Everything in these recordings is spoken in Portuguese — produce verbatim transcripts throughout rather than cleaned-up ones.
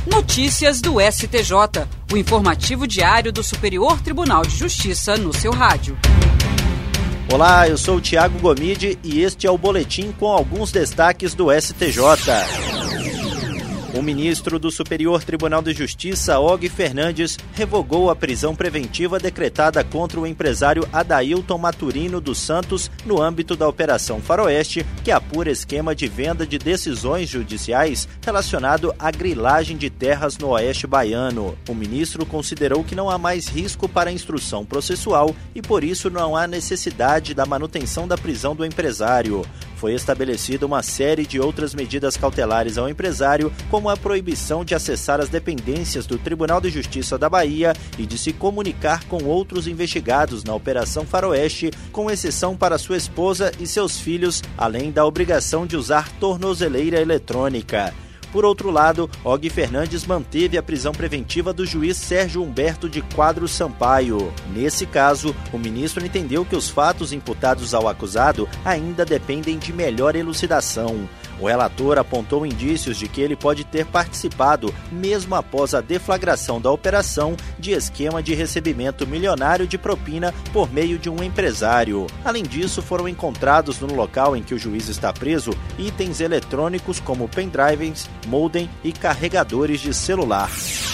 Notícias do S T J, o informativo diário do Superior Tribunal de Justiça no seu rádio. Olá, eu sou o Thiago Gomide e este é o boletim com alguns destaques do S T J. O ministro do Superior Tribunal de Justiça, Og Fernandes, revogou a prisão preventiva decretada contra o empresário Adailton Maturino dos Santos no âmbito da Operação Faroeste, que apura esquema de venda de decisões judiciais relacionado à grilagem de terras no Oeste Baiano. O ministro considerou que não há mais risco para a instrução processual e, por isso, não há necessidade da manutenção da prisão do empresário. Foi estabelecida uma série de outras medidas cautelares ao empresário, como a proibição de acessar as dependências do Tribunal de Justiça da Bahia e de se comunicar com outros investigados na Operação Faroeste, com exceção para sua esposa e seus filhos, além da obrigação de usar tornozeleira eletrônica. Por outro lado, Og Fernandes manteve a prisão preventiva do juiz Sérgio Humberto de Quadros Sampaio. Nesse caso, o ministro entendeu que os fatos imputados ao acusado ainda dependem de melhor elucidação. O relator apontou indícios de que ele pode ter participado, mesmo após a deflagração da operação, de esquema de recebimento milionário de propina por meio de um empresário. Além disso, foram encontrados no local em que o juiz está preso itens eletrônicos como pendrives, modem e carregadores de celular.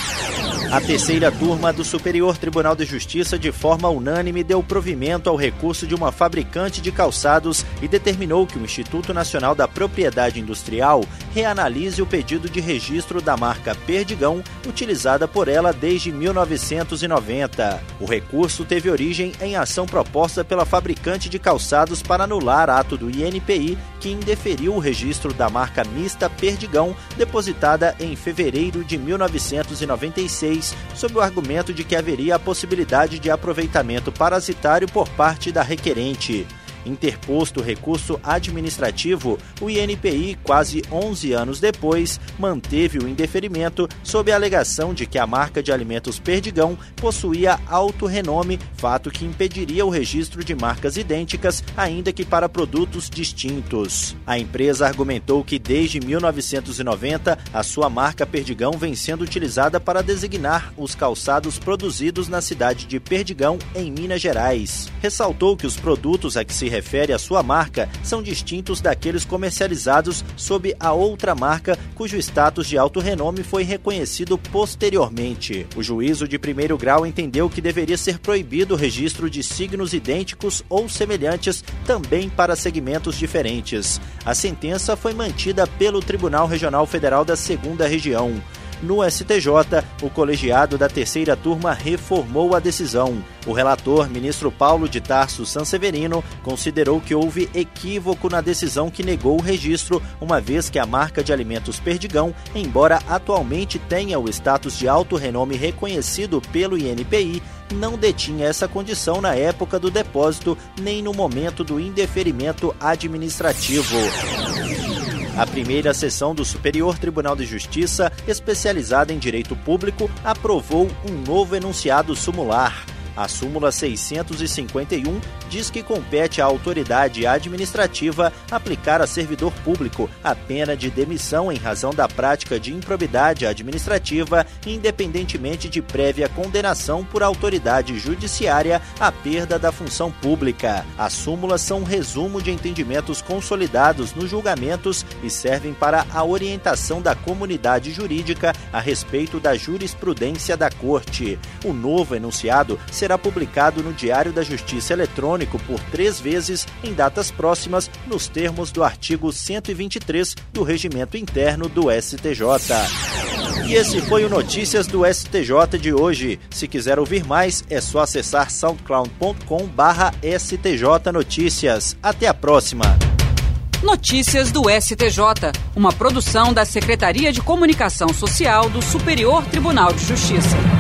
A terceira turma do Superior Tribunal de Justiça, de forma unânime, deu provimento ao recurso de uma fabricante de calçados e determinou que o Instituto Nacional da Propriedade Industrial reanalise o pedido de registro da marca Perdigão, utilizada por ela desde mil novecentos e noventa. O recurso teve origem em ação proposta pela fabricante de calçados para anular ato do I N P I que indeferiu o registro da marca mista Perdigão, depositada em fevereiro de mil novecentos e noventa e seis, sob o argumento de que haveria a possibilidade de aproveitamento parasitário por parte da requerente. Interposto o recurso administrativo, o I N P I, quase onze anos depois, manteve o indeferimento sob a alegação de que a marca de alimentos Perdigão possuía alto renome, fato que impediria o registro de marcas idênticas, ainda que para produtos distintos. A empresa argumentou que desde mil novecentos e noventa a sua marca Perdigão vem sendo utilizada para designar os calçados produzidos na cidade de Perdigão, em Minas Gerais. Ressaltou que os produtos a que se refere à sua marca são distintos daqueles comercializados sob a outra marca, cujo status de alto renome foi reconhecido posteriormente. O juízo de primeiro grau entendeu que deveria ser proibido o registro de signos idênticos ou semelhantes também para segmentos diferentes. A sentença foi mantida pelo Tribunal Regional Federal da Segunda Região. No S T J, o colegiado da terceira turma reformou a decisão. O relator, ministro Paulo de Tarso Sanseverino, considerou que houve equívoco na decisão que negou o registro, uma vez que a marca de alimentos Perdigão, embora atualmente tenha o status de alto renome reconhecido pelo I N P I, não detinha essa condição na época do depósito nem no momento do indeferimento administrativo. A primeira sessão do Superior Tribunal de Justiça, especializada em direito público, aprovou um novo enunciado sumular. A súmula seiscentos e cinquenta e um diz que compete à autoridade administrativa aplicar a servidor público a pena de demissão em razão da prática de improbidade administrativa, independentemente de prévia condenação por autoridade judiciária à perda da função pública. As súmulas são um resumo de entendimentos consolidados nos julgamentos e servem para a orientação da comunidade jurídica a respeito da jurisprudência da Corte. O novo enunciado será publicado no Diário da Justiça Eletrônico por três vezes em datas próximas, nos termos do artigo cento e vinte e três do Regimento Interno do S T J. E esse foi o Notícias do S T J de hoje. Se quiser ouvir mais, é só acessar soundcloud ponto com barra S T J Notícias. Até a próxima! Notícias do S T J, uma produção da Secretaria de Comunicação Social do Superior Tribunal de Justiça.